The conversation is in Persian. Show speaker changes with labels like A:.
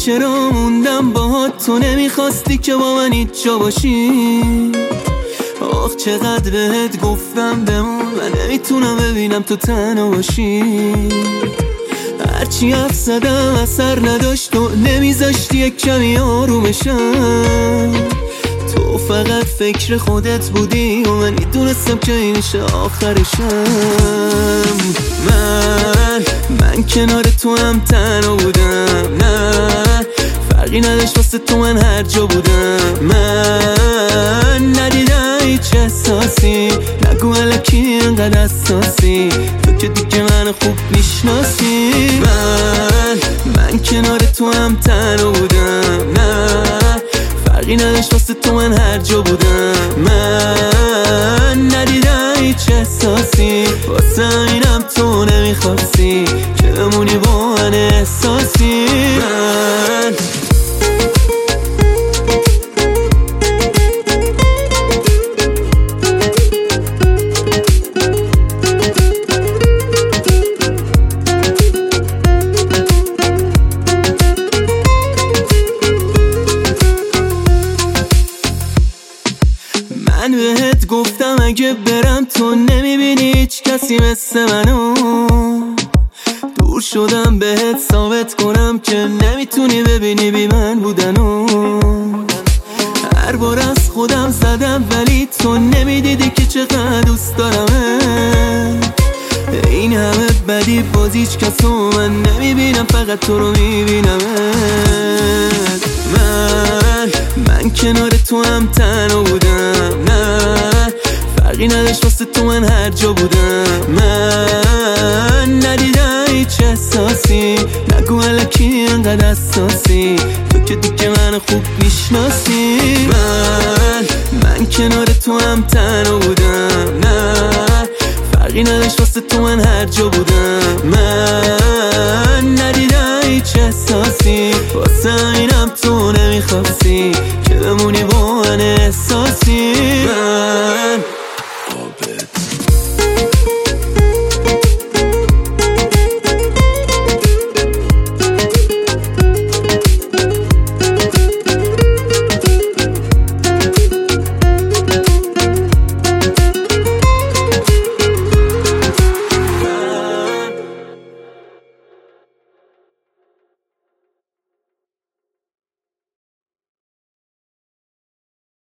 A: چرا موندم باهات، تو نمیخواستی که با من هیچ جا باشی. آخ چقدر بهت گفتم بمون، من نمیتونم ببینم تو تنها باشی. هرچی حرف زدم اثر نداشت، تو نمیذاشتی یک کمی آرومشم. تو فقط فکر خودت بودی و من میدونستم که اینشه آخرشم. من کنار تو هم تنها بودم، نه فرقی نداشت واسه تو من هر جا بودم. من ندیدم هیچ احساسی، نگو الکی اینقدر حساسی، تو که دیگه من خوب میشناسی. من کنار تو هم تنها بودم، نه فرقی نداشت واسه تو من هر جا بودم. من ندیدم هیچ احساسی، واسه اینم تو نمیخواستی که بمونی با من احساسی. من بهت گفتم اگه برم تو نمیبینی هیچ کسی مثل منو. دور شدم بهت ثابت کنم که نمیتونی ببینی بی من بودنو. هر بار از خودم زدم ولی تو نمیدیدی که چقدر دوست دارمت. این همه بدی باز هیچ کسو من نمیبینم، فقط تو رو میبینمت. من کنار تو هم تنها بودم، نه فرقی نداشت واسه تو من هر جا بودم. من ندیدم هیچ احساسی، نگو الکی اینقدر حساسی، تو که دیگه من خوب میشناسی. من کنار تو هم تنها بودم، نه فرقی نداشت واسه تو من هر جا بودم. من ندیدم هیچ احساسی، واسه اینم تو نمیخواستی که بمونی با من احساسی.